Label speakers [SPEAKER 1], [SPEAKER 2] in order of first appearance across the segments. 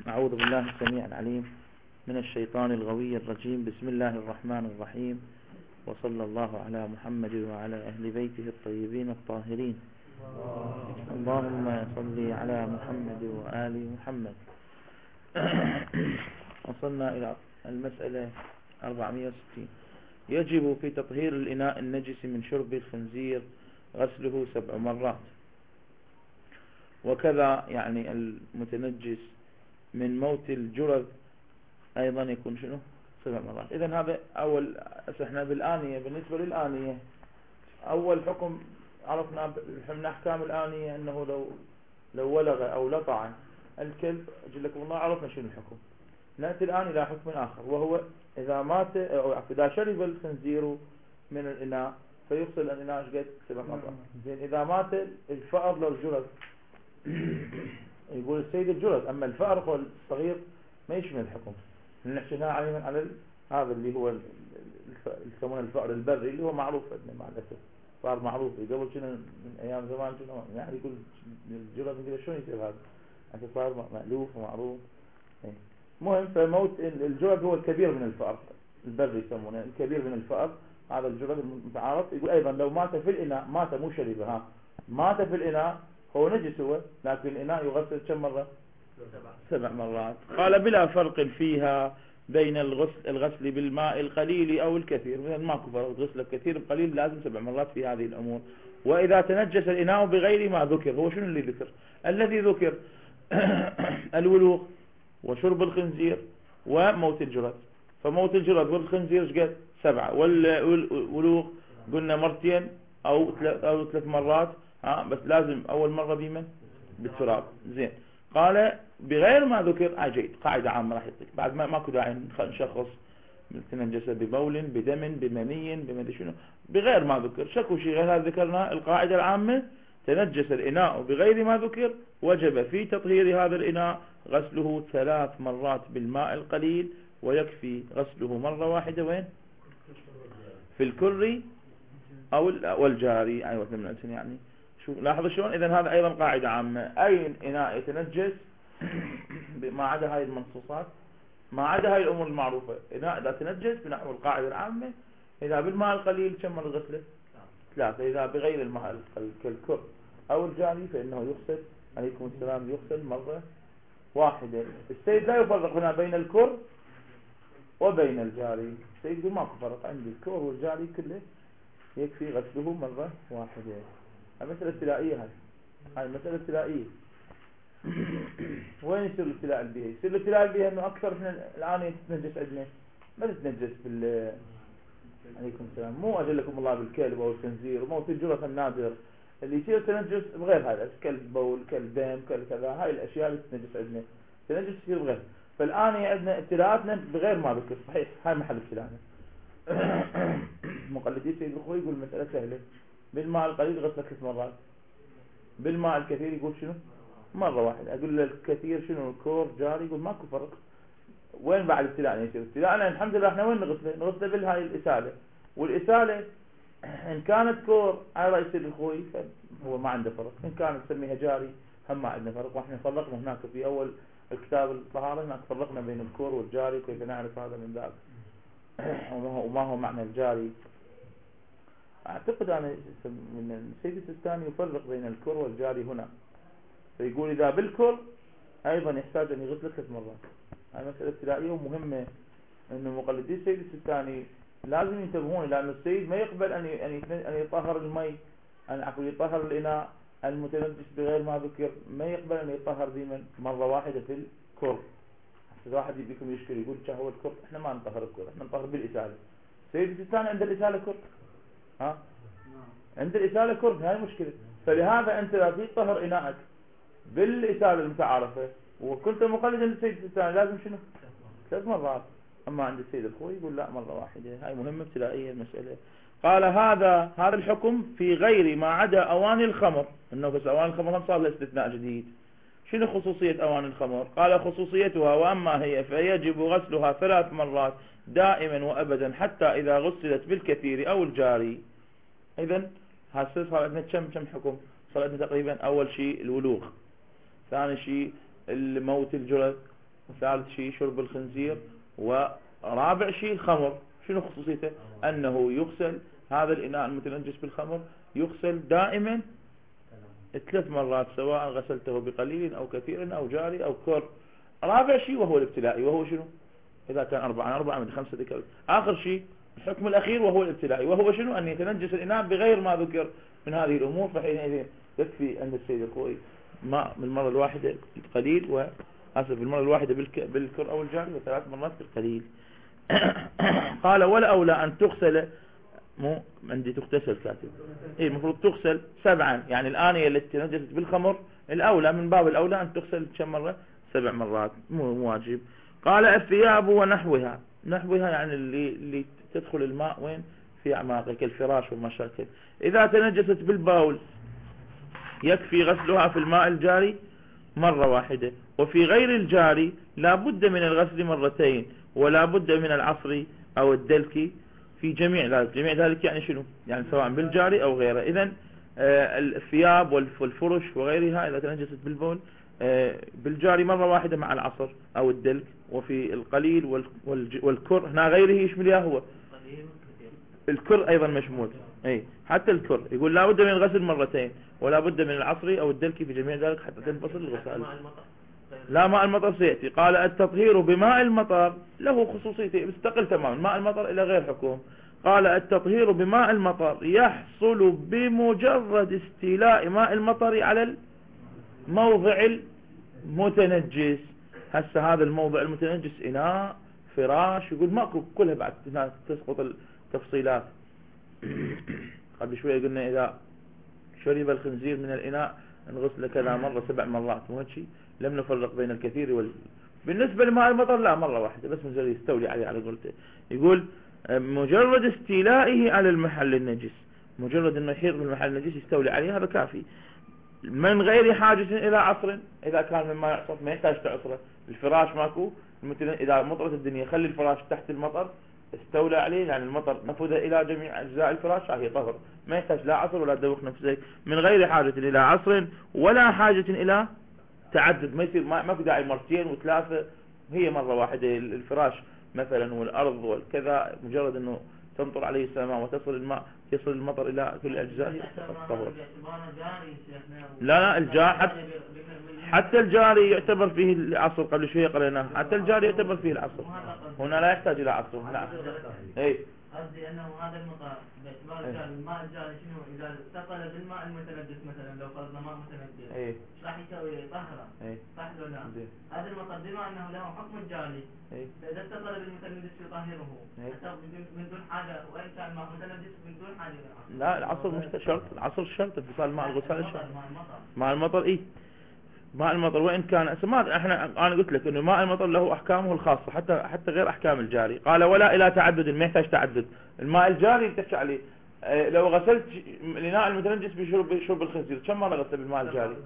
[SPEAKER 1] أعوذ بالله السميع العليم من الشيطان الغوي الرجيم. بسم الله الرحمن الرحيم، وصلى الله على محمد وعلى أهل بيته الطيبين الطاهرين. اللهم صل على محمد وآل محمد. وصلنا إلى المسألة 460. يجب في تطهير الإناء النجس من شرب الخنزير غسله 7 مرات، وكذا يعني المتنجس من موت الجرذ أيضا يكون شنو 7 مرات. إذن هذا أول. احنا بالآنية، بالنسبة للآنية أول حكم عرفنا من أحكام الآنية أنه لو ولغ أو لطع الكلب أجلكم الله عرفنا شنو الحكم. نأتي الآن إلى حكم آخر، وهو إذا مات أو إذا شرب الخنزير من الإناء فيغسل الإناء قد 7 مرات. زين، إذا مات الفأر لو الجرذ يقول السيد الجرذ، أما الفأر الصغير ما يشمل الحكم. نحكيها على هذا اللي هو يسمونه الفأر البري اللي هو معروف عندنا مع الأسف، فأر معروف قبل كنا من أيام زمان كنا يعني يقول الجرذ كذا شلون يصير هذا، أنت صار مألوف ومعروف. مهم، فموت الجرذ هو الكبير من الفأر البري يسمونه الكبير من الفأر، هذا الجرذ المتعارف. يقول أيضا لو مات في الإناء، مات مو شربها، مات في الإناء هو نجس هو، لكن الإناء يغسل كم مرة؟ 7 مرات. قال بلا فرق فيها بين الغسل بالماء القليل أو الكثير. مثلا ماكو فرق، غسل الكثير القليل لازم 7 مرات في هذه الأمور. وإذا تنجس الإناء بغير ما ذكر، هو شنو اللي ذكر؟ الذي ذكر الولوغ وشرب الخنزير وموت الجرذ. فموت الجرذ والخنزير قد 7، والولوغ قلنا مرتين أو 3 مرات، بس لازم أول مرة بمن؟ بالتراب. زين، قال بغير ما ذكر جيد، قاعدة عامة راح يعطيك بعد ما ماكو داعي نشخص تنجس ببول بدم بمني بمدري شنو، بغير ما ذكر. شكو شيء غير هذا ذكرنا القاعدة العامة: تنجس الإناء بغير ما ذكر وجب في تطهير هذا الإناء غسله 3 مرات بالماء القليل، ويكفي غسله مرة واحدة وين؟ في الكري أو والجاري. أيوة يعني شو لاحظوا شلون. إذن هذا أيضا قاعدة عامة: أي إناء يتنجس ما عدا هاي المنصوصات، ما عدا هاي الأمور المعروفة، إناء إذا تنجس بنحو القاعدة العامة إذا بالماء القليل كم مرة غسله؟ 3. إذا بغير الماء كالكر أو الجاري فإنه يغسل عليكم السلام يغسل مرة واحدة. السيد لا يفرق هنا بين الكر وبين الجاري. السيد يقول ماكو فرق عندي، الكر والجاري كله يكفي غسله مرة واحدة. المسألة الابتدائية، هاي مسألة ابتدائية. وين يصير الابتلاء البيئي؟ يصير الابتلاء البيئي انه اكثر من الان يتنجس عندنا، ما تتنجس عليكم السلام، مو اجلكم الله بالكلب او الخنزير وموت الجرث النادر اللي يصير تنجس بغير هذا، كلب بول كلب دم كذا، هاي الاشياء اللي تتنجس عندنا تنجس يصير بغير. فالان عندنا ابتلاءاتنا بغير ما ذكر، صحيح هاي محل ابتلاءنا. مقلدي سيد الخوي يقول مسألة سهلة: بالماء القليل غسل 3 مرات، بالماء الكثير يقول شنو؟ مرة واحدة. أقول الكثير شنو؟ الكور جاري، يقول ماكو فرق. وين بعد ابتلاءنا يصير؟ ابتلاءنا الحمد لله احنا وين نغسله بالهاي الإسالة، والإسالة إن كانت كور على رأي سيد الخوي فهو ما عنده فرق، إن كانت نسميها جاري هم ما عندنا فرق. واحنا فرقنا هناك في أول الكتاب الطهارة، هناك فرقنا بين الكور والجاري كيف نعرف هذا من ذاك وما هو معنى الجاري. أعتقد أنا من السيد السيستاني يفرق بين الكر والجاري هنا، فيقول إذا بالكر أيضا يحتاج أن يغسل 3 مرات. هذه مسألة ابتدائية ومهمة، أن مقلدي السيد السيستاني لازم ينتبهون، لأن السيد ما يقبل أن يطهر المي، أن يطهر الإناء المتنجس بغير ما ذكر، ما يقبل أن يطهر بمن مرة واحدة في الكر. إذا واحد يبيكم يشكل يقول هو الكر، إحنا ما نطهر الكر، إحنا نطهر بالإسالة. السيد السيستاني عند الإسالة كر، عند الإسالة كر، هاي مشكلة. فلهذا أنت لا تطهر إناءك بالإسالة المتعارفة وكنت مقلدا للسيد السيستاني لازم شنو 3 مرات. أما عند السيد الخوي يقول لا مرة واحدة. هاي مهمة ابتدائية المسألة. قال هذا الحكم في غير ما عدا أواني الخمر، إنه بس أواني الخمر هم صار له استثناء جديد. شنو خصوصية أواني الخمر؟ قال خصوصيتها وأما هي فيجب غسلها 3 مرات دائما وأبدا حتى إذا غسلت بالكثير أو الجاري. إذن هسه صار عندنا كم حكم؟ صار عندنا تقريبا أول شيء الولوغ، ثاني شيء الموت الجرذ، وثالث شيء شرب الخنزير، ورابع شيء الخمر. شنو خصوصيته؟ أنه يغسل هذا الإناء المتنجس بالخمر، يغسل دائما 3 مرات، سواء غسلته بقليل أو كثير أو جاري أو كر. رابع شيء وهو الابتلائي، وهو شنو؟ إذا كان 4 من 5 ذكر. آخر شيء الحكم الأخير وهو الابتلائي، وهو شنو؟ أن يتنجس الإناء بغير ما ذكر من هذه الأمور. فحينئذ يكفي عند السيد الخوي ماء من المرة الواحدة بالقليل، وأسف بالمرة الواحدة بالكر أو الجاري، و3 مرات بالقليل. قال ولا أولى أن تغسل، مو عندي تغتسل كاتب، إيه المفروض تغسل 7. يعني الآنية التي تنجست بالخمر الأولى من باب الأولى أن تغسل كم مرة؟ 7 مرات، مو واجب. قال الثياب ونحوها. نحوها يعني اللي تدخل الماء وين؟ في أعماقه كالفراش والمشاكل. إذا تنجست بالبول يكفي غسلها في الماء الجاري مرة واحدة، وفي غير الجاري لا بد من الغسل 2 ولا بد من العصر أو الدلك في جميع ذلك. جميع ذلك يعني شنو؟ يعني سواء بالجاري أو غيره. إذن الثياب والفرش وغيرها إذا تنجست بالبول بالجاري مرة واحدة مع العصر أو الدلك، وفي القليل والكر. هنا غيره يشمل هو الكر أيضا مشمول، أي حتى الكر يقول لا بد من الغسل 2 ولا بد من العصر أو الدلك في جميع ذلك حتى تنفصل الغسال. لا، ماء المطر سيأتي. قال التطهير بماء المطر له خصوصيته، مستقل تماما. ماء المطر إلى غير حكم. قال التطهير بماء المطر يحصل بمجرد استيلاء ماء المطر على الموضع المتنجس. هسه هذا الموضع المتنجس إناء، فراش، يقول ماكو كلها بعد تسقط التفصيلات. قبل شوية قلنا إذا شرب الخنزير من الإناء نغسل كذا مرة 7 مرات، مو هيك؟ لم نفرق بين الكثير بالنسبة لماء المطر لا، مرة واحدة بس مجرد يستولي عليه على قولته. يقول مجرد استيلائه على المحل النجس، مجرد انه يحيط بالمحل النجس يستولي عليه، هذا كافي من غير حاجة الى عصر. اذا كان مما يعصر ما يحتاج تعصره. الفراش ماكو، اذا مطرت الدنيا خلي الفراش تحت المطر استولى عليه، يعني المطر نفذ الى جميع اجزاء الفراش، هي طهر، ما يحتاج لا عصر ولا تدوخ نفسك. من غير حاجة الى عصر ولا حاجة الى تعدد، ما يصير ما في داعي 2 و3، هي مرة واحدة. الفراش مثلا والأرض والكذا مجرد أنه تمطر عليه السماء وتصل الماء، يصل المطر إلى كل أجزائه الطهور. لا الجار حتى الجاري يعتبر فيه العصر. قبل شوية قريناه حتى الجاري يعتبر فيه العصر، هنا لا يحتاج إلى عصر. نعم. إيه
[SPEAKER 2] قصدي أنه هذا المطر باعتبار الماء الجاري شنو إذا اتصل بالماء المتنجس، مثلا لو فرضنا ماء متنجس
[SPEAKER 1] ايش
[SPEAKER 2] راح يسوي طهرة، صح ولا لا؟ هذا المطر بما أنه له حكم الجاري، فإذا اتصل بالمتنجس يطهره حتى من دون حاجة، وإن كان ماء متنجس من دون حاجة للعصر.
[SPEAKER 1] لا العصر مش شرط، العصر شرط اتصال ماء الغسال شرط. ماء المطر إيه ماء المطر وإن كان أنا قلت لك إنه ماء المطر له أحكامه الخاصة حتى غير أحكام الجاري. قال ولا إلى تعدد، ما يحتاج تعدد. الماء الجاري تحكي عليه لو غسلت الإناء المتنجس بشرب الخنزير كم مرة غسل بالماء الجاري؟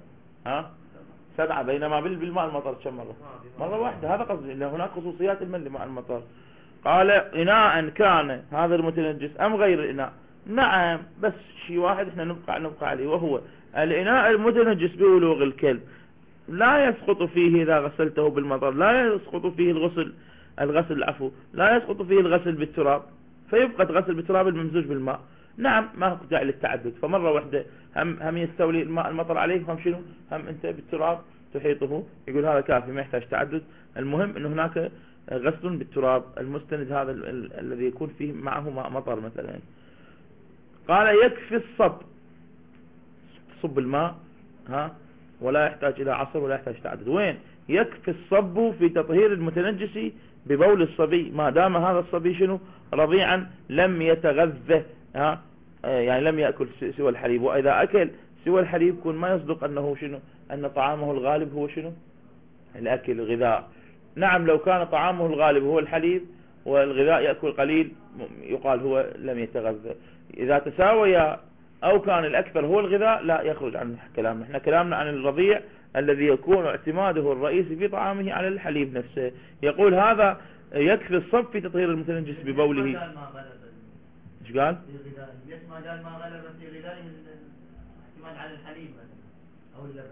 [SPEAKER 1] 7. بينما بالماء المطر كم مرة؟ مرة واحدة. هذا قصدي، لأن هناك خصوصيات لماء المطر. قال إناء كان هذا المتنجس أم غير الإناء؟ نعم، بس شيء واحد احنا نبقى عليه، وهو الإناء المتنجس بولوغ الكلب لا يسقط فيه إذا غسلته بالمطر، لا يسقط فيه الغسل لا يسقط فيه الغسل بالتراب، فيبقى الغسل بالتراب الممزوج بالماء. نعم، ما هو داعي للتعدد. فمرة واحدة هم يستولي الماء المطر عليه، هم شنو؟ هم انت بالتراب تحيطه. يقول هذا كافي، ما يحتاج تعدد. المهم انه هناك غسل بالتراب المستند، هذا الذي يكون فيه معه ماء مطر مثلا. قال يكفي الصب، صب الماء ولا يحتاج إلى عصر ولا يحتاج تعدد. وين؟ يكفي الصب في تطهير المتنجس ببول الصبي ما دام هذا الصبي شنو؟ رضيعا لم يتغذى، يعني لم يأكل سوى الحليب. وإذا أكل سوى الحليب يكون ما يصدق أنه شنو؟ أن طعامه الغالب هو شنو؟ الأكل، الغذاء. نعم، لو كان طعامه الغالب هو الحليب والغذاء يأكل قليل يقال هو لم يتغذى. إذا تساوي أو كان الأكثر هو الغذاء لا يخرج عن كلامنا. احنا كلامنا عن الرضيع الذي يكون اعتماده الرئيسي في طعامه على الحليب نفسه. يقول هذا يكفي الصب في تطهير المتنجس ببوله. ايش قال؟
[SPEAKER 2] ما قال ما غلب في غذائه الاعتماد على الحليب او اللبن.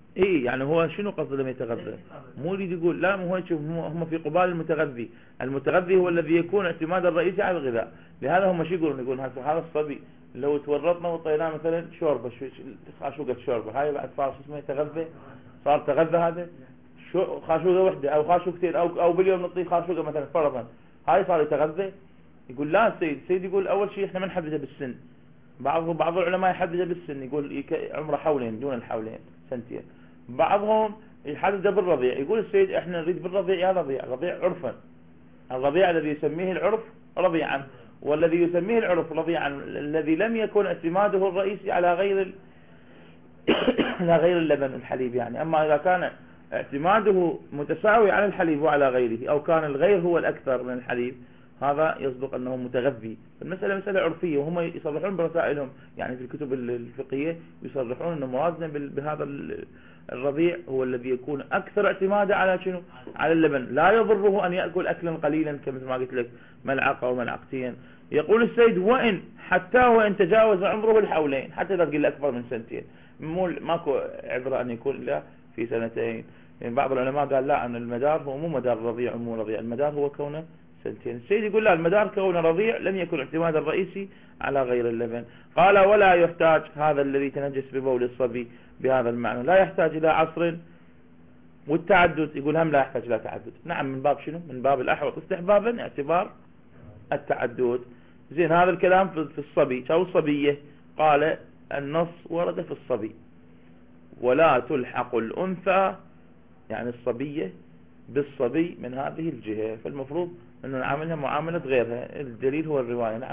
[SPEAKER 1] اي يعني هو شنو قصده لما يتغذى؟ مو يريد يقول لا، مو هو شوف هم في قبال المتغذي. المتغذي هو الذي يكون اعتماد الرئيسي على الغذاء. لهذا هم شو يقولون هذا الصبي لو تورطنا وطيناه مثلا شوربه خاشوقه شوربه، هاي بعد صار شو اسمه يتغذى، صار تغذى هذا شو خاشوقه وحده او خاشوقتين او باليوم نعطيه خاشوقه مثلا فرضا، هاي صار يتغذى. يقول لا السيد يقول اول شيء احنا ما نحدده بالسن. بعض العلماء يحدده بالسن، يقول عمره حولين دون الحولين سنتين. بعضهم يحدده بالرضيع، يقول السيد احنا نريد بالرضيع يا رضيع عرفا، الرضيع الذي يسميه العرف رضيعا، والذي يسميه العرف رضيعا الذي لم يكن اعتماده الرئيسي على غير على غير اللبن الحليب يعني. اما اذا كان اعتماده متساوي على الحليب وعلى غيره، او كان الغير هو الاكثر من الحليب، هذا يصدق انه متغذي. المسألة مسألة عرفية، وهم يصرحون برسائلهم يعني في الكتب الفقهية يصرحون انه موازنة بهذا الرضيع هو الذي يكون اكثر اعتمادا على شنو؟ على اللبن. لا يضره ان يأكل اكلا قليلا كمثل ما قلت لك ملعقة او ملعقتين. يقول السيد وان حتى وان تجاوز عمره الحولين، حتى اذا تقول اكبر من سنتين، ماكو عبرة ان يكون الا في سنتين. يعني بعض العلماء قال لا، ان المدار هو مو مدار الرضيع ومو رضيع، المدار هو كونه سنتين. السيد يقول لا، المدار كونه رضيع لم يكن اعتماد الرئيسي على غير اللبن. قال ولا يحتاج هذا الذي تنجس ببول الصبي بهذا المعنى، لا يحتاج الى عصر. والتعدد يقول هم لا يحتاج الى تعدد. نعم، من باب شنو؟ من باب الاحوط استحبابا اعتبار التعدد. زين، هذا الكلام في الصبي. شو الصبية؟ قال النص ورد في الصبي ولا تلحق الأنثى يعني الصبية بالصبي من هذه الجهة، فالمفروض أنه نعاملها معاملة غيرها. الدليل هو الرواية. نعم،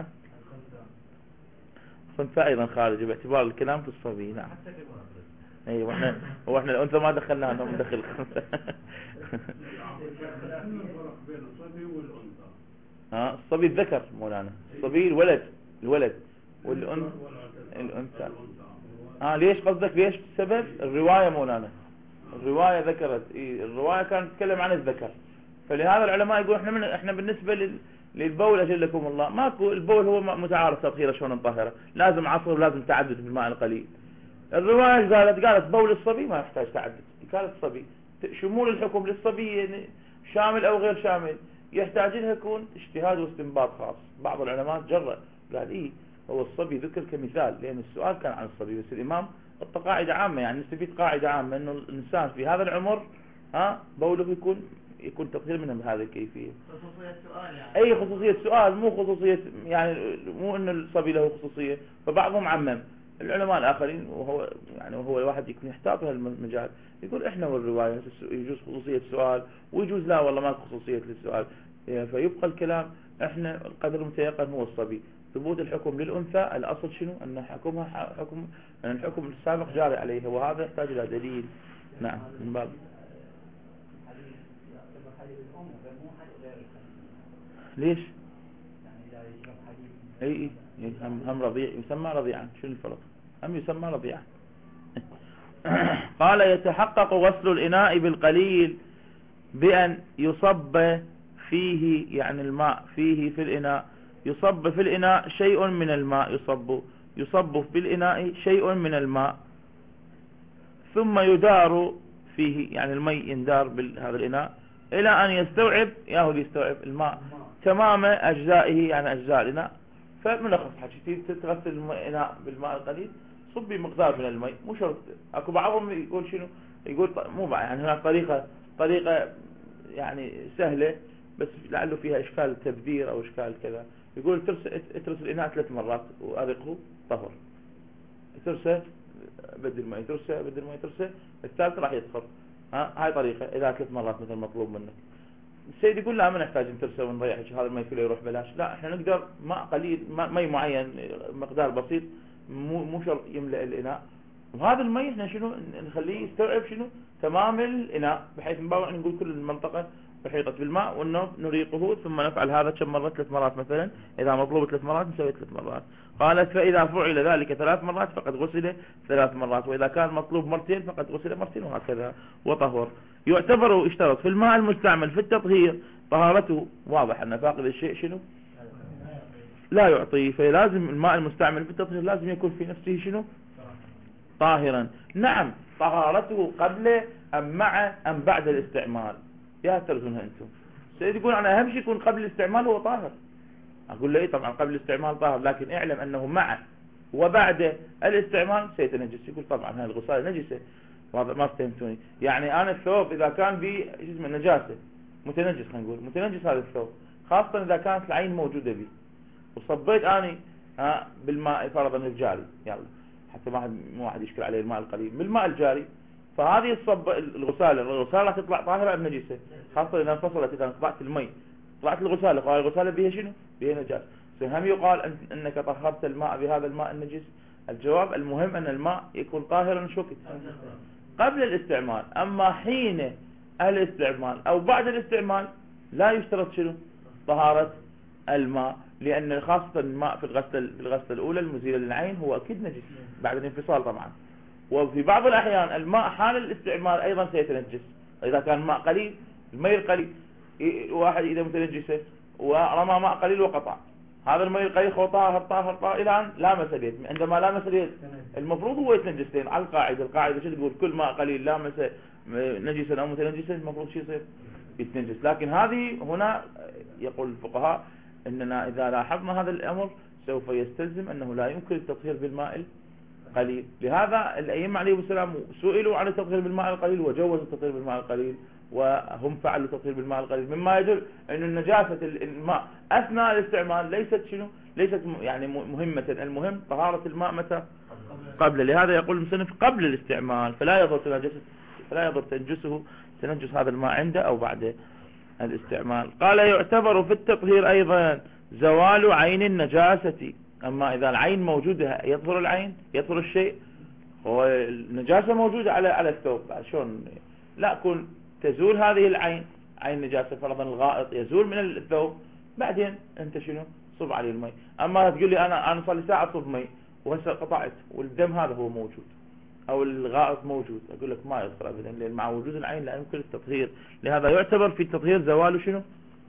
[SPEAKER 1] خنثى أيضا خارج باعتبار الكلام في الصبي. نعم، اي واحنا الأنثى ما دخلنا انهم ندخل الخنثى. الصبي الذكر مولانا، الصبي الولد والأنثى. ليش قصدك؟ ليش السبب؟ الرواية مولانا، الرواية ذكرت الرواية كانت تتكلم عن الذكر، فلهذا العلماء يقول احنا بالنسبة للبول اجلكم الله ماكو. البول هو متعارف تطهيره شلون نطهره، لازم عصر ولازم تعدد بالماء القليل. الرواية قالت بول الصبي ما يحتاج تعدد. قالت الصبي شمول الحكم للصبي يعني شامل او غير شامل، يحتاج لها يكون اجتهاد واستنباط خاص. بعض العلماء جرأ قال هو الصبي ذكر كمثال، لأن السؤال كان عن الصبي، بس الإمام حط قاعدة عامة، يعني نستفيد قاعدة عامة أنه الإنسان في هذا العمر بوله يكون تطهير منه بهذه الكيفية.
[SPEAKER 2] خصوصية السؤال يعني.
[SPEAKER 1] أي خصوصية سؤال، مو خصوصية يعني مو أن الصبي له خصوصية. فبعضهم عمم، العلماء الآخرين وهو الواحد يكون يحتاط في المجال يقول إحنا والرواية يجوز خصوصية السؤال ويجوز لا والله ما خصوصية للسؤال. فيبقى الكلام إحنا القدر المتيقن هو الصبي. ثبوت الحكم للأنثى الأصل شنو؟ أن حكمها أن الحكم السابق جاري عليها، وهذا يحتاج إلى دليل. نعم، من باب ليش؟ أي هم رضيع يسمى رضيعا. شو الفرق؟ هم يسمى رضيعا. قال يتحقق غسل الإناء بالقليل بأن يصب فيه يعني الماء فيه في الإناء، يصب في الإناء شيء من الماء، يصب في الإناء شيء من الماء ثم يدار فيه يعني الماء يندار بهذا الإناء إلى أن يستوعب يستوعب الماء تمام أجزائه يعني أجزاء الإناء. فملخص حكي تغسل الإناء بالماء القليل، صبي مقدار من الماء، مو شرط. أكو بعضهم يقول شنو؟ يقول مو بعض يعني هناك طريقة يعني سهلة بس لعله فيها إشكال تبذير أو إشكال كذا. يقول اترس الإناء 3 مرات وأرقه طهر، اترسه بدل ما يترسه الثالث راح يدخل. هاي طريقة إذا 3 مرات مثل مطلوب منك. السيد يقول لا، ما نحتاج نترسه ونضيع هذا الماء كله يروح بلاش. لا، احنا نقدر ماء قليل، ماء معين مقدار بسيط، مو شرط يملأ الإناء، وهذا الماء احنا شنو نخليه يستوعب شنو تمام الإناء، بحيث نباوع نقول كل المنطقة محيطة بالماء، وانه نريقه ثم نفعل هذا كم مرة 3 مرات مثلا. اذا مطلوب 3 مرات نسوي 3 مرات. قالت فاذا فعل ذلك 3 مرات فقد غسل 3 مرات، واذا كان مطلوب مرتين فقد غسل مرتين، وهكذا وطهر. يعتبر اشترط في الماء المستعمل في التطهير طهارته. واضح ان فاقد الشيء شنو لا يعطي، فلازم الماء المستعمل في التطهير لازم يكون في نفسه شنو طاهرا. نعم، طهارته قبل أم مع أم بعد الاستعمال؟ يا ترزونها أنتم. سيد يقول أنا أهم شيء يكون قبل الاستعمال هو طاهر. أقول له إيه طبعا قبل الاستعمال طاهر، لكن اعلم أنه مع وبعد الاستعمال سيتنجس. يقول طبعا هاي الغسالة نجسة. ما فهمتوني؟ يعني أنا الثوب إذا كان به نجاسة متنجس، خلينا نقول متنجس هذا الثوب، خاصة إذا كانت العين موجودة به، وصبيت أنا بالماء فرضا الجاري، يلا حتى ما واحد يشكل عليه الماء القليل بالماء الجاري، فهذه الصب الغسالة تطلع طاهرة أم نجسة؟ خاصة إذا انفصلت، إذا طلعت المي طلعت الغسالة، قال الغسالة بها شنو؟ بها نجاسة. هم يقال أنك طهرت الماء بهذا الماء النجس؟ الجواب المهم أن الماء يكون طاهرا شوكت قبل الاستعمال. أما حين الاستعمال أو بعد الاستعمال لا يشترط شنو؟ طهارة الماء، لأن خاصة الماء في الغسلة الأولى المزيلة للعين هو أكيد نجس بعد الانفصال طبعا. وفي بعض الأحيان الماء حال الاستعمال أيضا سيتنجس، إذا كان ماء قليل، الماء القليل، واحد إذا متنجسه ورمى ماء قليل وقطع، هذا الماء القليل هو طاهر إلى أن لامس اليد. عندما لامس اليد المفروض هو يتنجسين على القاعدة شو تقول؟ كل ماء قليل لامس نجسا أو متنجسا المفروض شو يصير؟ يتنجس. لكن هذه هنا يقول الفقهاء إننا إذا لاحظنا هذا الأمر سوف يستلزم أنه لا يمكن التطهير بالماء القليل. لهذا الأئمة عليهم السلام سئلوا عن التطهير بالماء القليل وجوزوا التطهير بالماء القليل، وهم فعلوا التطهير بالماء القليل، مما يدل أن النجاسة الماء أثناء الاستعمال ليست يعني مهمة. المهم طهارة الماء متى؟ قبل. لهذا يقول المصنف قبل الاستعمال، فلا يضر تنجسه تنجس هذا الماء عنده أو بعد الاستعمال. قال يعتبر في التطهير أيضا زوال عين النجاسة. أما إذا العين موجودة يطهر العين، يطهر الشيء، هو النجاسة موجودة على الثوب، شلون لا كون تزول هذه العين، عين نجاسة فرضا الغائط يزول من الثوب، بعدين أنت شنو؟ صب عليه المي. أما تقول لي أنا صار لي ساعة صب مي وهسه قطعت والدم هذا هو موجود أو الغائط موجود، أقول لك ما يصير أبدا، لأن مع وجود العين لا يمكن التطهير. لهذا يعتبر في التطهير زوال شنو؟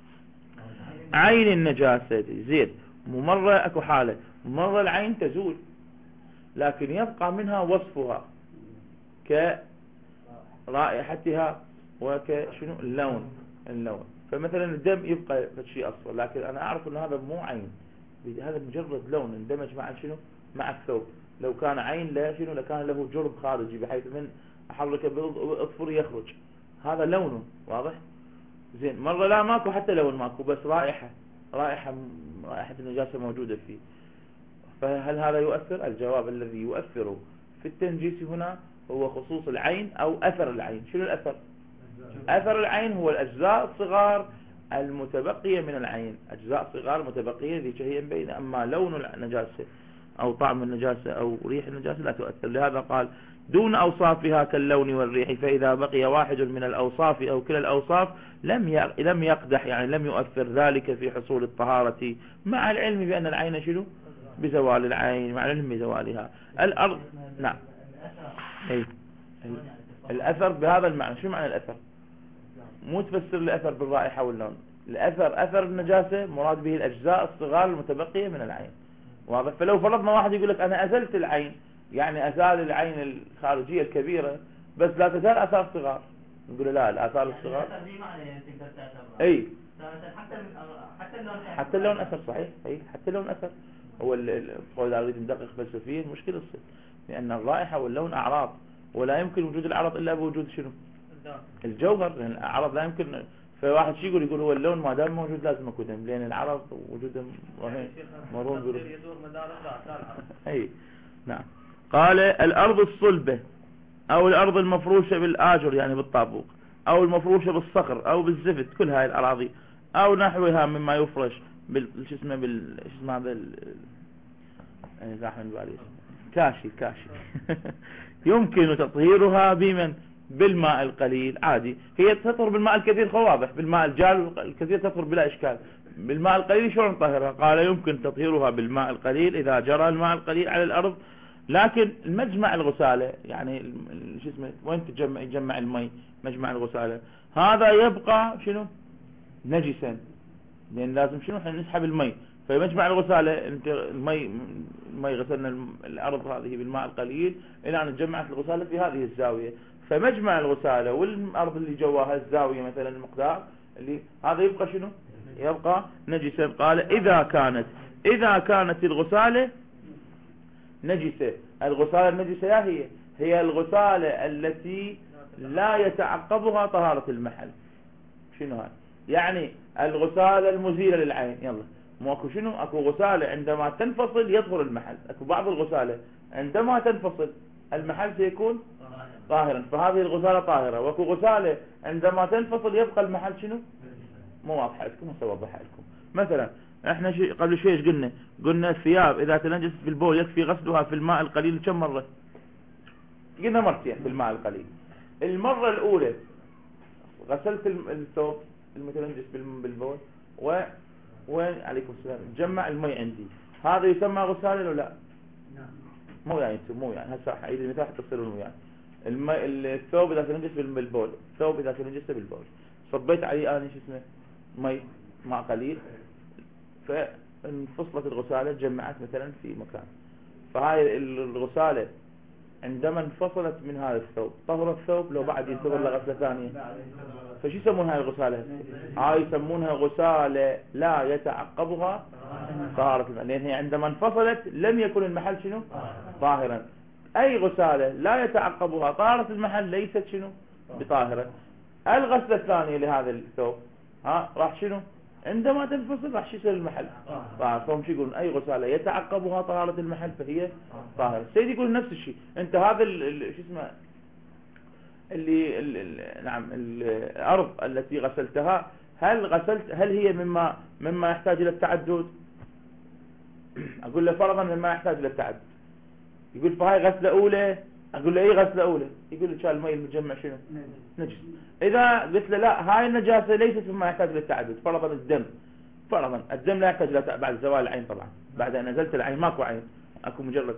[SPEAKER 1] عين النجاسة. زين، مرة أكو حالة مرة العين تزول لكن يبقى منها وصفها كرائحتها وكشنو اللون. فمثلا الدم يبقى شيء أصفر، لكن أنا أعرف أن هذا مو عين، هذا مجرد لون اندمج مع شنو؟ مع الثوب. لو كان عين لا شنو لكان له جرب خارجي بحيث من أحركه بأظفر يخرج، هذا لونه واضح. زين، مرة لا ماكو حتى لون ماكو، بس رائحة النجاسة موجودة فيه، فهل هذا يؤثر؟ الجواب الذي يؤثر في التنجيس هنا هو خصوص العين أو أثر العين. شنو الأثر؟ أثر العين هو الأجزاء الصغار المتبقية من العين، أجزاء صغار متبقية ذي شيء بين. أما لون النجاسة أو طعم النجاسة أو ريح النجاسة لا تؤثر. لهذا قال دون أوصافها كاللون والريح، فإذا بقي واحد من الأوصاف أو كلا الأوصاف لم يقدح، يعني لم يؤثر ذلك في حصول الطهارة، مع العلم بأن العين شنو؟ بزوال العين، مع العلم بزوالها. الأرض نعم. الأثر بهذا المعنى. شو معنى الأثر؟ مو تفسر الأثر بالرائحة واللون. الأثر أثر النجاسة مراد به الأجزاء الصغار المتبقية من العين، واضح. فلو فرضنا واحد يقول لك أنا أزلت العين، يعني أزال العين الخارجية الكبيرة بس لا تزال آثار صغار، نقول لا الآثار الصغار أي حتى اللون أثر. صحيح حتى اللون أثر. هو إذا أريد ندقق فلسفيا مشكلة الصيت، لأن الرائحة واللون أعراض، ولا يمكن وجود الأعراض إلا بوجود شنو؟ الجوهر، لأن الأعراض لا يمكن. فواحد شي يقول هو اللون ما دام موجود لازم يكون دم، لأن العرض وجوده مرون يدور مدار أي نعم. قال الأرض الصلبة أو الأرض المفروشة بالآجر يعني بالطابوق، أو المفروشة بالصخر أو بالزفت، كل هاي الأراضي أو نحوها مما يفرش كاشي يمكن تطهيرها بالماء القليل عادي. هي تطهر بالماء الكثير واضح، بالماء الجال الكثير تطهر بلا إشكال. بالماء القليل شلون نطهرها؟ قال يمكن تطهيرها بالماء القليل إذا جرى الماء القليل على الأرض، لكن المجمع الغسالة يعني وين يجمع المي، مجمع الغسالة هذا يبقى شنو؟ نجسا، لأن لازم شنو نسحب المي، فمجمع الغسالة انت المي غسلنا الأرض هذه بالماء القليل إلى أن تجمعت الغسالة في هذه الزاوية، فمجمع الغسالة والأرض اللي جواها الزاوية مثلا المقدار اللي هذا يبقى شنو؟ يبقى نجسة. قال إذا كانت الغسالة نجسة. الغسالة النجسة هي الغسالة التي لا يتعقبها طهارة المحل. شنو هاي؟ يعني الغسالة المزيلة للعين. يلا مو اكو شنو؟ اكو غسالة عندما تنفصل يطهر المحل، اكو بعض الغسالة عندما تنفصل المحل سيكون طاهرا، فهذه الغسالة طاهرة. واكو غسالة عندما تنفصل يبقى المحل شنو؟ مو واضحة لكم، هسه اوضحها لكم. مثلا احنا قبل شوي ايش قلنا الثياب اذا تنجست في البول يكفي غسلها في الماء القليل كم مرة؟ قلنا مرتين في الماء القليل. المرة الاولى غسلت الثوب المتنجس بالبول وين عليكم السلام جمع المي عندي، هذا يسمى غسالة ولا لا؟ مو يعني هسه حعيد المثال حتى تصيرون وياي. الثوب اذا تنجس بالبول، الثوب اذا تنجس بالبول صبيت عليه انا شو اسمه ماء قليل، فانفصلت الغسالة جمعت مثلا في مكان، فهاي الغسالة عندما انفصلت من هذا الثوب طهر الثوب لو بعد ينتظر لغسلة ثانية. فشو يسمون هاي الغسالة؟ هاي يسمونها غسالة لا يتعقبها طهارة المحل، لأن هي عندما انفصلت لم يكن المحل شنو؟ طاهرا. أي غسالة لا يتعقبها طهارة المحل ليست شنو؟ بطاهرة. الغسلة الثانية لهذا الثوب راح شنو؟ عندما تنفصل راح يصير المحل طاهر. فهم شو يقولون؟ أي غسالة يتعقبها طهارة المحل فهي طاهرة. السيد يقول نفس الشيء. أنت هذا شو اسمه نعم الأرض التي غسلتها هل هي مما يحتاج إلى التعدد؟ أقول له فرضا مما يحتاج إلى التعدد. يقول فهاي غسلة أولى. أقول له أي غسلة أولى؟ يقول لي كان المي المجمع شنو؟ نجس. إذا قلت له لا هاي النجاسة ليست مما يحتاج إلى التعدد، فرضا الدم لا يحتاج إلى بعد زوال العين طبعا، بعد أن نزلت العين ماكو عين، أكو مجرد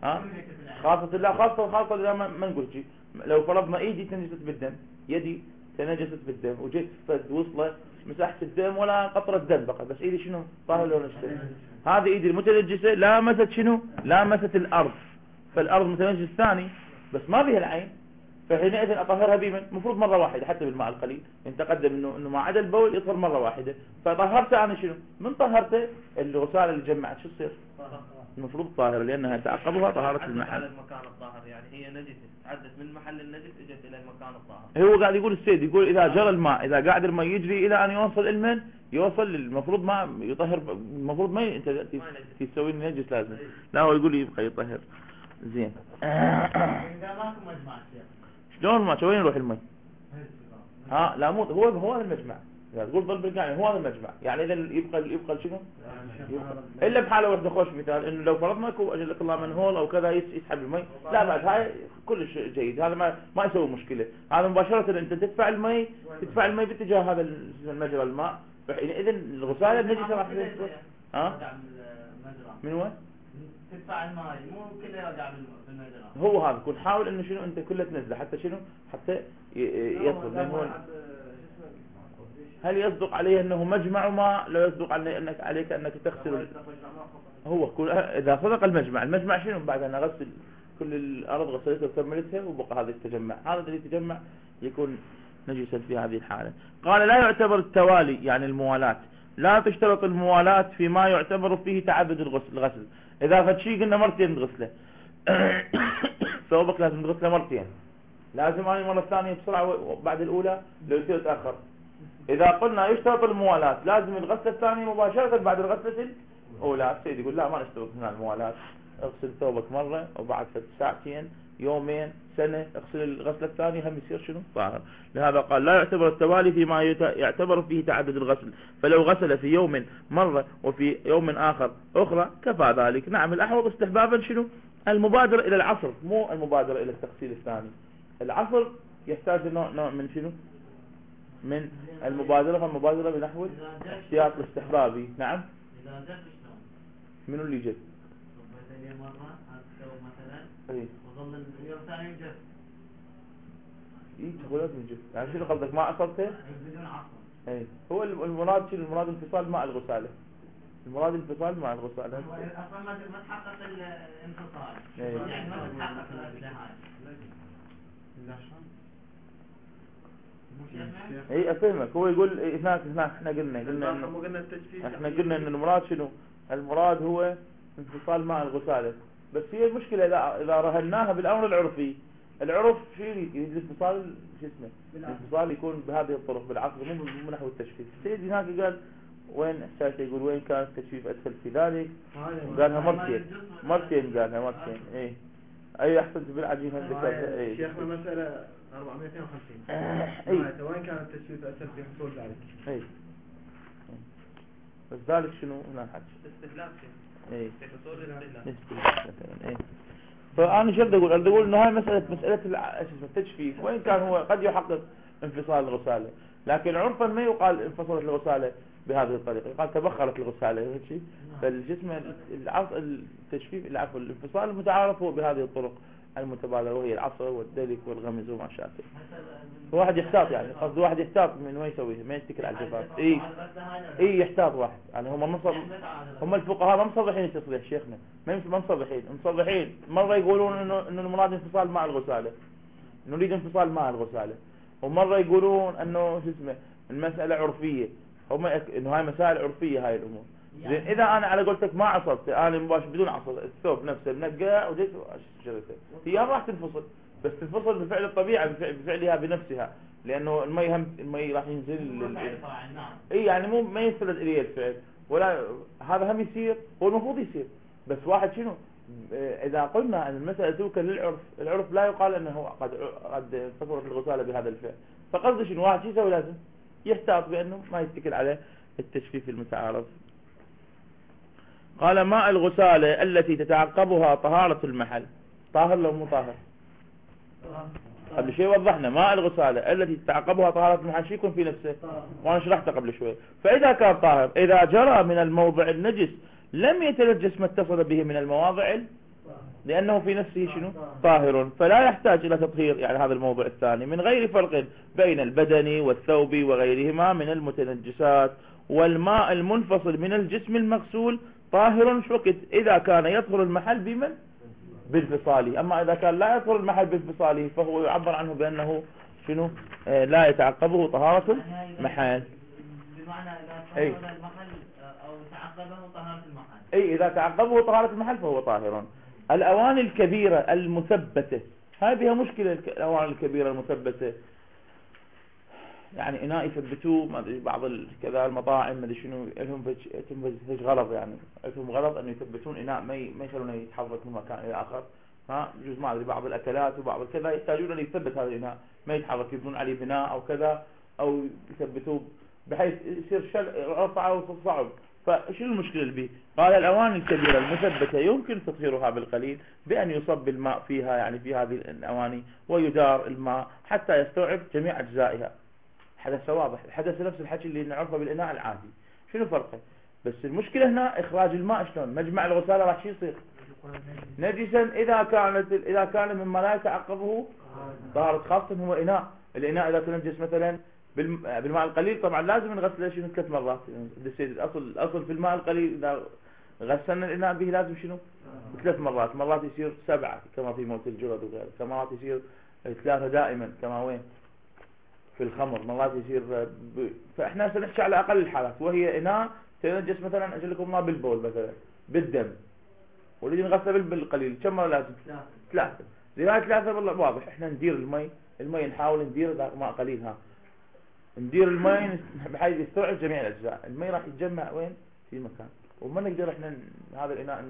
[SPEAKER 1] خاصة لا ما نقول شيء. لو فرضنا ايدي تنجست بالدم، يدي تنجست بالدم وجيت وصله مسحت الدم ولا قطرة دم بقى، بس ايدي شنو طاهر لو نجست. هذه ايدي المتنجسة لامست شنو؟ لامست الارض، فالارض متنجس ثاني بس ما بها العين، فحينئذ اطهرها بمن؟ المفروض مرة واحدة حتى بالماء القليل. تقدم انه ما عدا البول يطهر مرة واحدة، فطهرته انا شنو؟ من طهرته الغسالة اللي جمعت شو تصير؟ المفروض طاهرة لأنها تعقبها طهارة المحل.
[SPEAKER 2] المكان الطاهر يعني هي نجسة تعدت من محل النجس اجت إلى المكان الطاهر.
[SPEAKER 1] هو قاعد يقول السيد يقول إذا جرى الماء، إذا قاعد الماء يجري إلى أن يوصل المن يوصل المفروض ما يطهر، المفروض ما أنت تسوي نجس لازم. لا هو يقول يبقى يطهر زين. شلون ما وين يروح المي؟ لا مو هو هذا المجمع. تقول ضل بالقاعدة هو هذا المجمع، يعني إذا يبقى شنو؟ إلا بحالة واحدة خوش مثال إنه لو فرضنا كو أجل لك الله منهول أو كذا يسحب المي، لا بعد هاي كل شيء جيد، هذا ما يسوي مشكلة. هذا مباشرة أنت تدفع المي باتجاه هذا المجرى الماء، فحينئذ الغسالة النجسة راح من وين؟
[SPEAKER 2] تدفع الماء مو كله يرجع بالمجرى.
[SPEAKER 1] هو هذا كل حاول إنه شنو أنت كله تنزله حتى شنو حتى يدخل. لأن هو هل يصدق عليه أنه مجمع ماء؟ لا يصدق عليك أنك تغسل. هو إذا صدق المجمع شنو؟ بعد أن أغسل كل الأرض غسلتها وكملتها وبقى هذا التجمع، هذا الذي يتجمع يكون نجسا في هذه الحالة. قال لا يعتبر التوالي يعني الموالاة، لا تشترط الموالاة فيما يعتبر فيه تعدد الغسل. إذا فد شيء قلنا مرتين تغسله ثوبك لازم تغسله مرتين، لازم أنا المرة الثانية بسرعة بعد الأولى لو يصير تأخر. إذا قلنا يشترط الموالاة لازم الغسلة الثانية مباشرة بعد الغسلة الأولى. السيد يقول لا ما نشترط هنا الموالاة، اغسل ثوبك مرة وبعد ساعتين يومين سنة اغسل الغسلة الثانية هم يصير شنو؟ طاهر. لهذا قال لا يعتبر التوالي فيما يعتبر فيه تعدد الغسل، فلو غسل في يوم مرة وفي يوم آخر أخرى كفى ذلك. نعم الأحوط استحبابا شنو؟ المبادرة إلى العصر، مو المبادرة إلى التغسيل الثاني. العصر يحتاج نوع من شنو؟ من المبادرة، فالمبادرة بنحو احتياط الاستحبابي. نعم منو اللي جد؟
[SPEAKER 2] وظل اليوم ثاني يجف.
[SPEAKER 1] تقول لازم يجف، يعني شنو قصدك ما عصرته؟
[SPEAKER 2] بدون عصر.
[SPEAKER 1] هو المراد انفصال ماء الغسالة. المراد انفصال مع الغسالة.
[SPEAKER 2] اصلا ما تحقق الانفصال، يعني ما تتحقق الالتهاب.
[SPEAKER 1] اي افهمك. هو يقول هناك احنا قلنا ان المراد شنو؟ المراد هو انفصال ماء الغسالة. بس هي المشكلة اذا رهناها بالامر العرفي، العرف شيء الانفصال شو اسمه، الانفصال يكون بهذه الطرق بالعقل مو نحو التشفيف. السيد هناك قال وين احساسه، يقول وين كان التشفيف ادخل في ذلك، قالها مرتين قالها مرتين. اي احسنت بالعجينة ذكرتها.
[SPEAKER 3] شيخنا مسألة 452 وين كان التشفيف أسهل في حصول ذلك؟
[SPEAKER 1] بس ذلك شنو هنا حكي
[SPEAKER 2] استدلال في حصول
[SPEAKER 1] الاستدلال. فأنا شو بدي أقول إنه هاي مسألة التجفيف وين كان هو قد يحقق انفصال الغسالة، لكن عرفا ما يقال انفصلت الغسالة بهذه الطريقة، يقال تبخرت الغسالة هيك شيء. فالجسم التجفيف العفو الانفصال المتعارف هو بهذه الطرق المتبادلة، وهي العصر والدلك والغمز وما شابه. واحد يحتاط، يعني قصد واحد يحتاط من ما يسويه، ما يتكل على الجفاف. يحتاط واحد. يعني هم الفقهاء ما مصرحين التصريح شيخنا، ما مصرحين. مرة يقولون انه المراد انفصال مع الغسالة، نريد انفصال مع الغسالة، ومرة يقولون انه شو اسمه المسألة عرفية، هم انه هاي مسائل عرفية هاي الامور. زين اذا انا على قولتك ما عصرت، انا مباشر بدون عصر الثوب نفسه منقع وجيت شريته، هي ما راح تنفصل، بس تنفصل بفعل الطبيعة، بفعلها بنفسها، لانه المي راح ينزل يعني مو ما يستند اليه الفعل، ولا هذا هم يصير، هو المفروض يصير. بس واحد شنو اذا قلنا ان المسألة توكل للعرف، العرف لا يقال انه قد انفصلت الغسالة بهذا الفعل. فقصد شنو واحد شو يسوي؟ لازم يحتاط بانه ما يتكل على التجفيف المتعارف. قال ماء الغسالة التي تتعقبها طهارة المحل، طاهر لو مو طاهر؟ قبل شوي وضحنا ماء الغسالة التي تتعقبها طهارة المحل شو يكون في نفسه، وانا شرحته قبل شوي. فإذا كان طاهر، إذا جرى من الموضع النجس لم يتنجس ما اتصل به من المواضع، لأنه في نفسه شنو طاهر، فلا يحتاج إلى تطهير يعني هذا الموضع الثاني، من غير فرق بين البدن والثوب وغيرهما من المتنجسات. والماء المنفصل من الجسم المغسول طاهر وقت إذا كان يطهر المحل بمن بانفصاله. أما إذا كان لا يطهر المحل بانفصاله فهو يعبر عنه بأنه شنو لا يتعقبه طهارة المحل.
[SPEAKER 2] بمعنى إذا طهر المحل أو تعقبه طهارة المحل،
[SPEAKER 1] إذا تعقبه طهارة المحل فهو طاهر. الأواني الكبيرة المثبتة، هاي بها مشكلة. الأواني الكبيرة المثبتة يعني إناء يثبتوه، ما أدري بعض كذا المطاعم ما أدري شنو لهم فيش غلط، يعني لهم غلط أن يثبتون إناء ما يخلونه يتحرك من مكان إلى آخر. يجوز ما أدري بعض الأكلات وبعض الكذا يحتاجون أن يثبت هذا الإناء ما يتحرك، يبنون عليه بناء أو كذا، أو يثبتوه بحيث يصير رفع أو صعب. فشو المشكلة اللي بيه؟ قال الأواني الكبيرة المثبتة يمكن تطهيرها بالقليل بأن يصب الماء فيها، يعني في هذه الأواني، ويدار الماء حتى يستوعب جميع أجزائها. حدث واضح، الحدث نفس الحكي اللي نعرفه بالإناء العادي، شنو فرقه؟ بس المشكلة هنا إخراج الماء شلون؟ مجمع الغسالة راح يصير نجسا إذا كان مما لا يتعقبه طهارة، خاصة هو الإناء إذا تنجس مثلا بالماء القليل طبعا لازم نغسله شنو 3 مرات. الأصل في الماء القليل إذا غسلنا الإناء به لازم شنو 3 مرات، مرات يصير 7 كما في موت الجرد وغيره، مرات يصير 3 دائما كما وين في الخمر، مرات يصير فإحنا سنحكي على أقل الحالات، وهي إناء تنجس مثلا أجل لكم ما بالبول مثلا بالدم، ونريد نغسله بالقليل كم مرة لازم 3. لهذه 3 والله واضح. إحنا ندير المي نحاول ندير ماء قليل، ندير الماء بحيث يستوعب جميع الأجزاء. الماء راح يتجمع وين في مكان، وما نقدر احنا هذا الإناء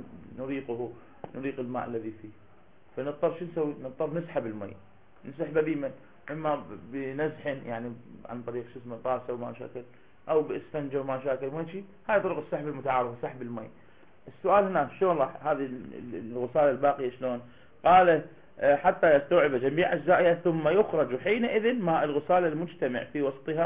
[SPEAKER 1] نريق الماء الذي فيه، فنضطر شو نسوي؟ نضطر نسحب الماء، نسحبه بمن اما بنزح يعني عن طريق شو اسمه طاسه وما شاكل، او باسفنجه وما شاكل، ماشي. هاي طرق السحب المتعارفه، سحب الماء. السؤال هنا شلون راح هذه الغسالة الباقية شلون؟ قال حتى يستوعب جميع أجزائها ثم يخرج حينئذ ماء الغسالة المجتمع في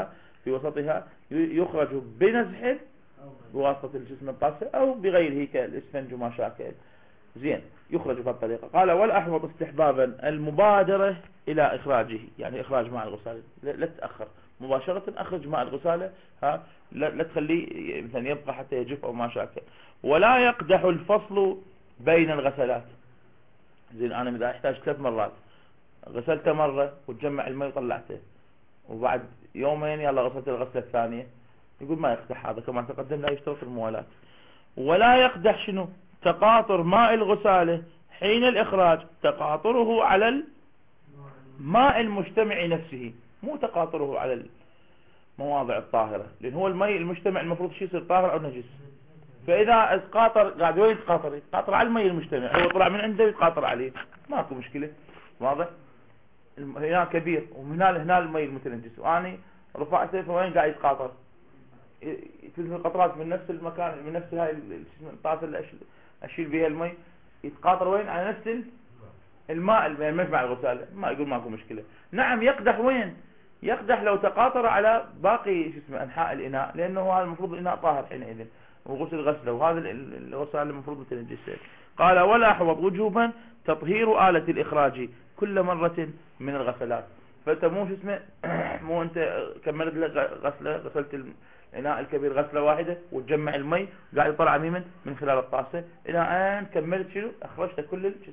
[SPEAKER 1] وسطها يخرج بنزح بواسطة الجسم الطاسة أو بغيره كالإسفنج وما شاكل. زين يخرج بهالطريقة. قال والأحوط استحبابا المبادرة إلى إخراجه، يعني إخراج ماء الغسالة لا تتأخر، مباشرة أخرج ماء الغسالة، ها لا تخليه مثلا يبقى حتى يجف أو ما شاكل. ولا يقدح الفصل بين الغسلات. زين أنا إذا أحتاج 3 مرات غسلته مرة وتجمع الماء وطلعته، وبعد يومين يلا غسلت الغسلة الثانية، يقول ما يقدح هذا كما تقدم، لا يشترط الموالاة. ولا يقدح شنو؟ تقاطر ماء الغسالة حين الإخراج، تقاطره على الماء المجتمع نفسه، مو تقاطره على المواضع الطاهرة، لأن هو الماء المجتمع المفروض شيء يصير طاهر أو نجس. فإذا قاطر قاعد وين يتقاطر على الماء المجتمع، هو طلع من عنده يتقاطر عليه، ماكو مشكلة. واضح؟ هنا كبير وهنا الماء المتنجس، وأنا رفعته فوين قاعد يتقاطر، تنزل قطرات من نفس المكان، من نفس هاي الطاسة اللي أشيل بها الماء، يتقاطر وين؟ على نفس الماء المجمع الغسالة، ما يقول ماكو مشكلة. نعم يقدح وين؟ يقدح لو تقاطر على باقي أنحاء الإناء، لأنه هذا المفروض الإناء طاهر حينئذ وغسل غسله، وهذا الغسالة المفروض متنجسة. قال ولا حوض وجوبا تطهير آلة الإخراج كل مرة من الغسلات. فأنت مو أنت كملت لك غسلت الإناء الكبير غسلة واحدة وتجمع المي قاعد يطلع من خلال الطاسة إلى أن كملت شنو؟ أخرجت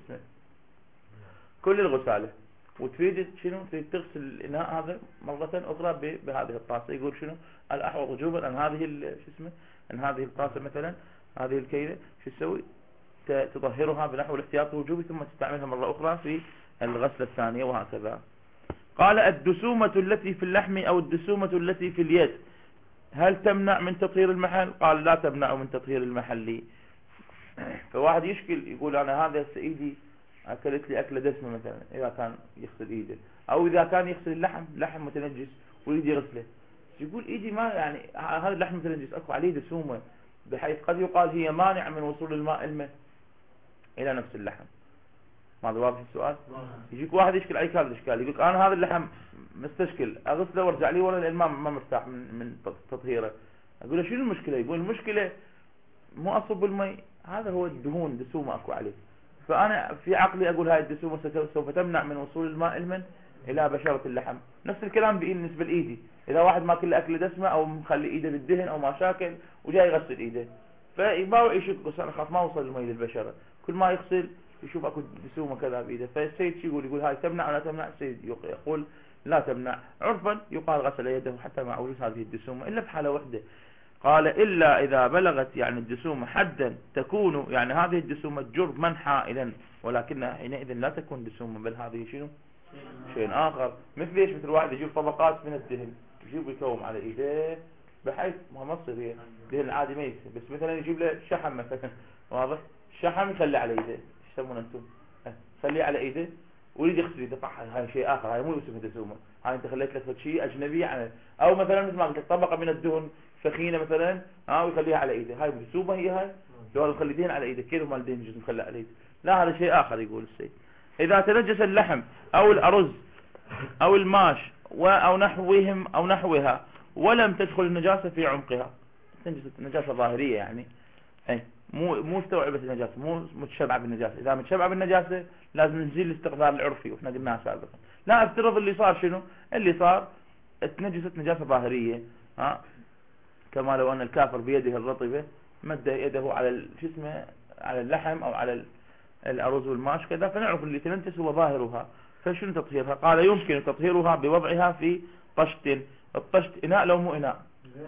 [SPEAKER 1] كل الغسالة، وتريد شنو؟ تريد تغسل الإناء هذا مرة أخرى بهذه الطاسة. يقول شنو؟ الأحوط وجوبا أن هذه أن هذه الطاسة مثلا هذه الكيلة شو تسوي؟ تطهرها بنحو الاحتياط الوجوبي ثم تستعملها مرة أخرى في الغسلة الثانية وهكذا. قال الدسومة التي في اللحم أو الدسومة التي في اليد هل تمنع من تطهير المحل؟ قال لا تمنع من تطهير المحل. فواحد يشكل يقول أنا هذا إيدي أكلت لي أكلة دسمة مثلا، إذا كان يغسل إيده، أو إذا كان يغسل لحم متنجس ويريد يغسله، يقول إيدي ما يعني هذا اللحم متنجس أكو عليه دسومة، بحيث قد يقال هي مانع من وصول الماء إلى نفس اللحم. ماذا واضح السؤال؟ يجيك واحد يشكل عليك هذا الإشكال، يقول أنا هذا اللحم مستشكل أغسله وارجع لي ولا الإمام ما مرتاح من تطهيره. أقول له شنو المشكلة؟ يقول المشكلة مو أصب المي، هذا هو الدهون دسومة أكو عليه، فأنا في عقلي أقول هاي الدسومة سوف تمنع من وصول الماء إلى بشرة اللحم. نفس الكلام بالنسبة لإيدي، إذا واحد ما كل أكل دسمة أو مخلي إيده بالدهن أو ما شاكل وجاي يغسل إيده، فيباوع يشك بس أنا خاف ما وصل المي للبشرة، كل ما يغسل يشوف أكو دسومة كذا بإيده. فالسيد شو يقول هاي تمنع ولا تمنع؟ السيد يقول لا تمنع. عرفا يقال غسل يده حتى مع وجود هذه الدسومة إلا في حالة واحدة، قال إلا إذا بلغت يعني الدسومة حدا تكون يعني هذه الدسومة جرب من حائلا، ولكنها حينئذ لا تكون دسومة بل هذه شنو؟ شيء آخر. مثل إيش؟ مثل واحد يجيب طبقات من الدهن يجيب يكوم على إيده بحيث ما تصير هي دهن عادي ما يكسب، بس مثلا يجيب له شحم مثلا، واضح؟ الشحم يخلي على إيده، ايش يسمونه أنتم؟ خليه على إيده ويريد يغسل يده، هاي شيء آخر، هاي مو اسمه دسومة، هاي أنت خليت لك شيء أجنبي عنه. أو مثلا مثل ما قلت طبقة من الدهن سخينة مثلا ويخليها على إيده، هاي دسومة هي هاي؟ لو تخلي دهن على إيده كيف مال دهن جزء مخلى على إيده؟ لا هذا شيء آخر. يقول السيد إذا تنجس اللحم أو الأرز أو الماش أو نحوهم أو نحوها ولم تدخل النجاسة في عمقها، تنجس نجاسة ظاهرية يعني مو مستوعبة النجاسة، مو متشبعة بالنجاسة. إذا متشبعة بالنجاسة لازم نزيل الاستقذار العرفي، وإحنا قلناها سابقا. لا افترض اللي صار شنو؟ اللي صار تنجست نجاسة ظاهرية، كما لو أن الكافر بيده الرطبة مد يده على على اللحم أو على الأرز والماش كذا، فنعرف اللي تنجس هو ظاهرها. فشنو تطهيرها؟ قال يمكن تطهيرها بوضعها في طشت. الطشت إناء لو مو إناء؟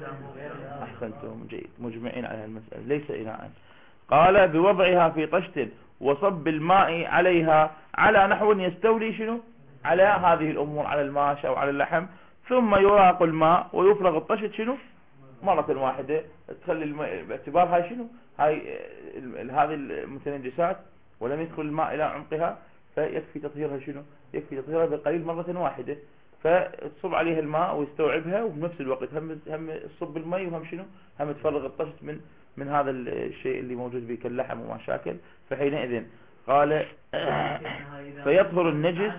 [SPEAKER 1] أحسنتم جيد، مجمعين على المسألة، ليس إناء. قال بوضعها في طشت وصب الماء عليها على نحو يستولي شنو على هذه الأمور، على الماش أو على اللحم، ثم يراق الماء ويفرغ الطشت شنو مرة واحدة، تخلي الماء باعتبار هاي شنو هاي هذه المتنجسات ولم يدخل الماء إلى عمقها، فيكفي تطهيرها شنو؟ يكفي تطهيرها بالقليل مرة واحدة، فتصب عليها الماء ويستوعبها، وفي نفس الوقت هم تصب الماء وهم شنو هم تفرغ الطشت من هذا الشيء اللي موجود به كاللحم وما شاكل. فحينئذ قال فيطهر النجس،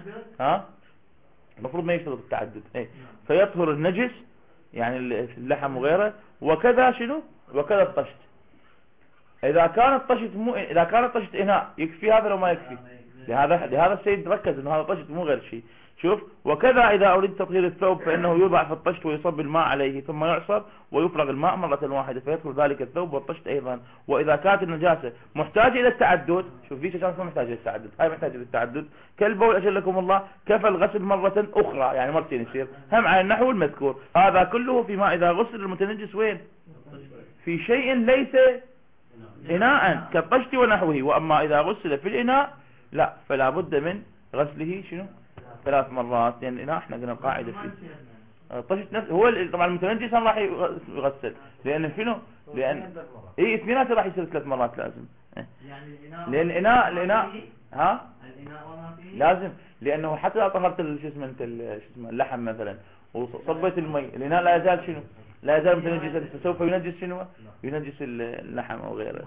[SPEAKER 1] المفروض ما يشترط التعدد، فيطهر النجس يعني اللحم وغيره، وكذا شنو وكذا الطشت. إذا كان الطشت إناء يكفي هذا لو ما يكفي؟ لهذا السيد ركز إنه هذا طشت مو غير شيء. شوف وكذا إذا أريد تطهير الثوب فإنه يوضع في الطشت ويصب الماء عليه ثم يعصر ويفرغ الماء مرة واحدة فيدخل ذلك الثوب والطشت أيضا. وإذا كانت النجاسة محتاجة إلى التعدد، شوف في شيء محتاجة إلى التعدد، هاي محتاجة إلى التعدد كالبول أجلكم الله كفى الغسل مرة أخرى، يعني مرتين يصير هم على النحو المذكور. هذا كله فيما إذا غسل المتنجس وين؟ في شيء ليس إناء كالطشت ونحوه. وأما إذا غسل في الإناء لا فلا بد من غسله شنو 3 مرات، لأن الإناء احنا قلنا القاعدة فيه الطشت نفسه هو طبعا المتنجس راح يغسل، لأن شنو لأن اثنينات راح يصير 3 مرات لازم، لأن الإناء ها لازم، لأنه حتى لو طهرت شو اسمه اللحم مثلا وصبيت المي الإناء لا يزال شنو لا يزال متنجسا فسوف ينجس شنو ينجس اللحم أو غيره.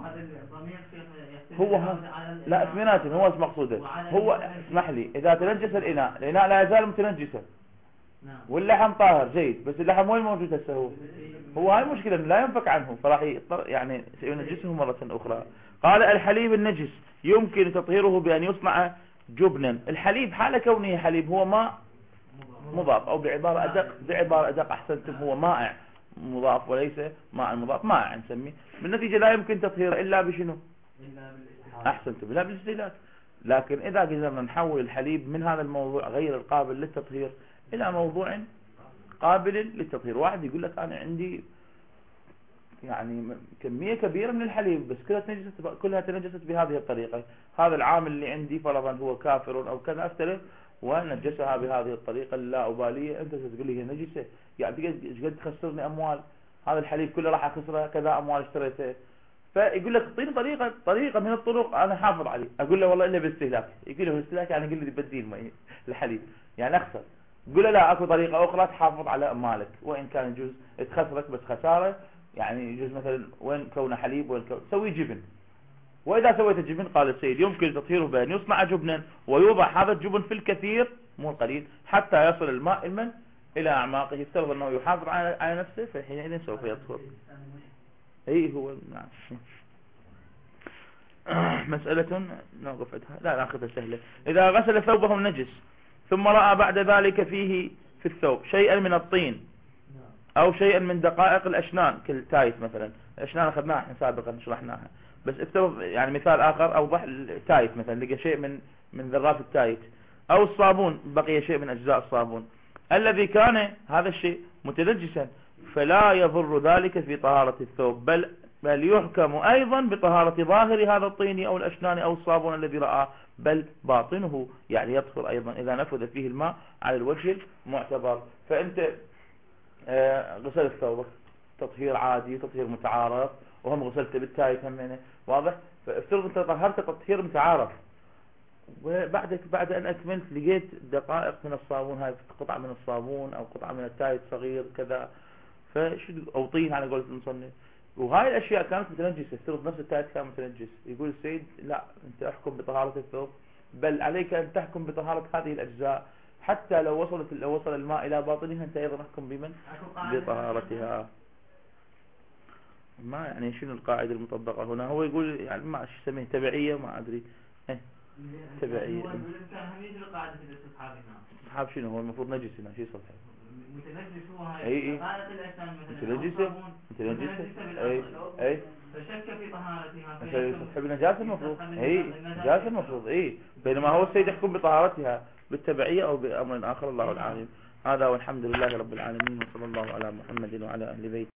[SPEAKER 1] هو لا اثنينات هو مقصوده هو اسمح لي إذا تنجس الإناء لا يزال متنجسا واللحم طاهر جيد، بس اللحم وين موجود هسه هو هاي مشكلة لا ينفك عنه فراح يعني سينجسه مرة أخرى. قال الحليب النجس يمكن تطهيره بأن يصنع جبنا. الحليب حال كونه حليب هو ماء مضاف، أو بعبارة أدق أحسنتم هو مائع مضاف وليس ماء مضاف، مائع نسميه. بالنتيجة لا يمكن تطهيره إلا بشنو أحسنتم لا بالاستهلاك. لكن إذا قدرنا نحول الحليب من هذا الموضوع غير القابل للتطهير إلى موضوع قابل للتطهير، واحد يقول لك أنا عندي يعني كمية كبيرة من الحليب بس كلها تنجست بهذه الطريقة، هذا العامل اللي عندي فرضا هو كافر أو كذا أفترض ونجسها بهذه الطريقة اللا أبالية، أنت تقول لي هي نجسة يعني قد تخسرني أموال، هذا الحليب كله راح أخسره كذا أموال اشتريته. فيقول لك اعطيني طريقة من الطرق أنا حافظ عليه. أقول له والله إلا بالاستهلاك، يقول له بالاستهلاك يعني يقول لي بديل الحليب يعني أخسر. قل له لا أكو طريقة أخرى تحافظ على أموالك وإن كان يجوز تخسرك بس خسارة، يعني يجوز مثلا وين كونه حليب وين سوي جبن. وإذا سويت الجبن قال السيد يمكن تطهيره بأن يصنع جبنا ويوضع هذا الجبن في الكثير مو القليل حتى يصل الماء إلى أعماقه، يفترض أنه يحافظ على نفسه فحينئذ سوف يطهر. أي هو نعم. مسألة نوقف عندها لا ناخذها سهلة. إذا غسل ثوبه النجس ثم رأى بعد ذلك فيه في الثوب شيئا من الطين أو شيئا من دقائق الأشنان كالتايت مثلا، الأشنان أخذناها احنا سابقا شرحناها، بس افترض يعني مثال آخر أوضح التايت مثلا لقى شيء من ذرات التايت أو الصابون بقي شيء من أجزاء الصابون الذي كان هذا الشيء متنجسا فلا يضر ذلك في طهارة الثوب، بل يحكم أيضا بطهارة ظاهر هذا الطين أو الأشنان أو الصابون الذي رأى، بل باطنه يعني يطهر أيضا إذا نفذ فيه الماء على الوجه المعتبر. فأنت غسلت ثوبك تطهير عادي تطهير متعارف وهم غسلت بالتايت هم واضح، فافترض أنت طهرت تطهير متعارف بعد أن أكملت لقيت دقائق من الصابون، هاي قطعة من الصابون أو قطعة من التايت صغير كذا أو طين على قولة المصنف، وهاي الأشياء كانت متنجسة، افترض نفس التايت كان متنجس، يقول السيد لا أنت احكم بطهارة الثوب، بل عليك أن تحكم بطهارة هذه الأجزاء حتى لو وصل الماء إلى باطنها أنت أيضا احكم بمن بطهارتها. ما يعني شنو القاعدة المطبقة هنا؟ هو يقول يعني ما يسميه تبعية ما أدري تبعية. الاستصحاب شنو هو المفروض نجس هنا شيء صحيح
[SPEAKER 2] متنجس هو هاي قالت الأجسام
[SPEAKER 1] متنجسة اي
[SPEAKER 2] فشك في طهارتها
[SPEAKER 1] فيصحب نجاسة المفروض نجاسة المفروض بينما هو السيد يحكم بطهارتها بالتبعية أو بأمر آخر الله العالم. هذا والحمد لله رب العالمين وصلى الله على محمد وعلى أهل بيته.